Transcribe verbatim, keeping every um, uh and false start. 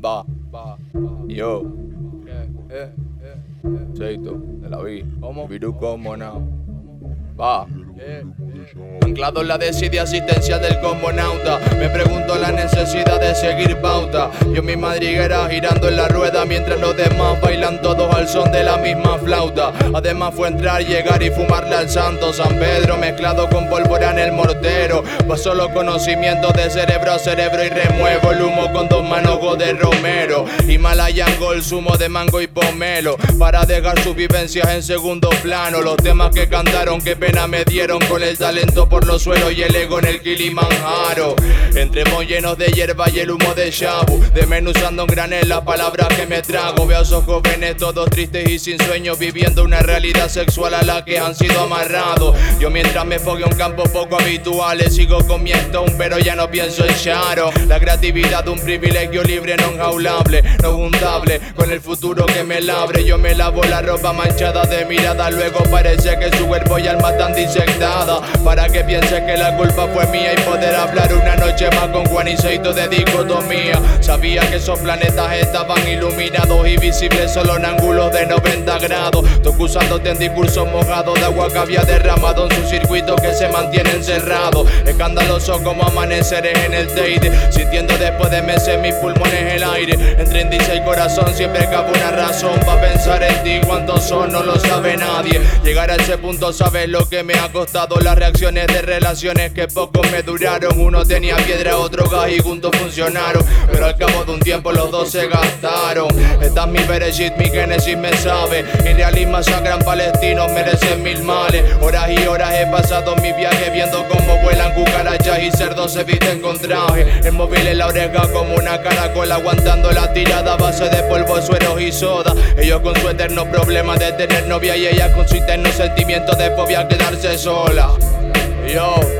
Va, va, yo, Seito, de la vi, como Virú como now. Va, anclado en la desidia asistencial del cosmonauta, me pregunto la necesidad de seguir pauta. Yo mi madriguera girando en la rueda, mientras los demás bailan todos al son de la misma flauta. Además fue entrar, llegar y fumarle al santo San Pedro, mezclado con pólvora en el mortero. Paso los conocimientos de cerebro a cerebro y remuevo el humo con dos manojos de romero. Himalayan Gold, zumo de mango y pomelo, para dejar sus vivencias en segundo plano. Los temas que cantaron, qué pena me dieron, con el talento por los suelos y el ego en el Kilimanjaro. Entremos llenos de hierba y el humo de shabu, desmenuzando en granel las palabras que me trago. Veo a esos jóvenes todos tristes y sin sueños, viviendo una realidad sexual a la que han sido amarrados. Yo mientras me fogueo en campos poco habituales, sigo con mi stone pero ya no pienso en Sharo. La creatividad de un privilegio libre, no enjaulable, no juntable con el futuro que me labre. Yo me lavo la ropa manchada de mirada, luego parece que su cuerpo y alma están disectadas, para que piense que la culpa fue mía y poder hablar una noche más con Juan y Seito de dicotomía. Sabía que esos planetas estaban iluminados y visibles solo en ángulos de noventa grados. Tú acusándote en discursos mojados de agua que había derramado en su circuito que se mantiene encerrado. Escandaloso como amaneceres en el Teide, sintiendo después de meses mis pulmones el aire. Entre índice y corazón siempre cabe una razón para pensar en ti. ¿Cuántos son? No lo sabe nadie. Llegar a ese punto sabes lo que me ha costado. Las reacciones de relaciones que poco me duraron. Uno tenía piedra, otro gas y juntos funcionaron, pero al cabo de un tiempo los dos se gastaron. Esta es mi Bereshit, mi Génesis me sabe. Irrealismo masacran palestinos, merecen mil males. Horas y horas he pasado en mi viaje viendo cómo vuelan cucarachas y cerdos se visten con traje. El móvil en la oreja como una caracola, aguantando la tirada a base de polvo, sueros y soda. Ellos con su eterno problema de tener novia y ella con su interno sentimiento de fobia al quedarse sola. Yo